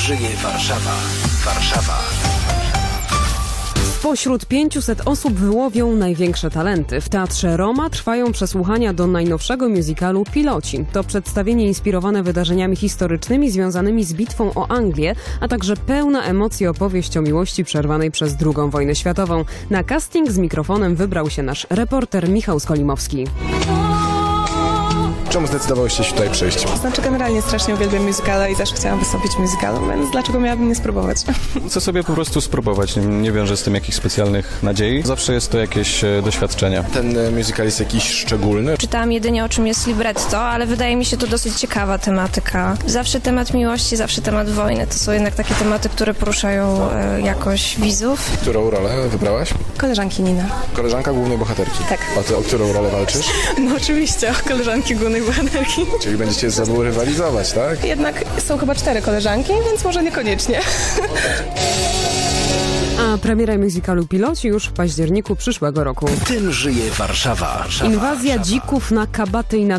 żyje Warszawa. Warszawa. Spośród 500 osób wyłowią największe talenty. W Teatrze Roma trwają przesłuchania do najnowszego musicalu Piloci. To przedstawienie inspirowane wydarzeniami historycznymi związanymi z bitwą o Anglię, a także pełna emocji opowieść o miłości przerwanej przez II wojnę światową. Na casting z mikrofonem wybrał się nasz reporter Michał Skolimowski. Czemu zdecydowałeś się tutaj przyjść? Znaczy generalnie strasznie uwielbiam musicale i zawsze chciałam wystąpić w musicalu, więc dlaczego miałabym nie spróbować? Chcę sobie po prostu spróbować, nie wiążę z tym jakichś specjalnych nadziei. Zawsze jest to jakieś doświadczenie. Ten musical jest jakiś szczególny? Czytałam jedynie o czym jest libretto, ale wydaje mi się to dosyć ciekawa tematyka. Zawsze temat miłości, zawsze temat wojny. To są jednak takie tematy, które poruszają jakoś widzów. Którą rolę wybrałaś? Koleżanki Nina. Koleżanka głównej bohaterki. Tak. A ty o którą rolę walczysz? No oczywiście, koleżanki głównej bohaterki. Czyli będziecie ze sobą rywalizować, tak? Jednak są chyba 4 koleżanki, więc może niekoniecznie. A premiera musicalu Piloci już w październiku przyszłego roku. Tym żyje Warszawa. Inwazja dzików na Kabaty i na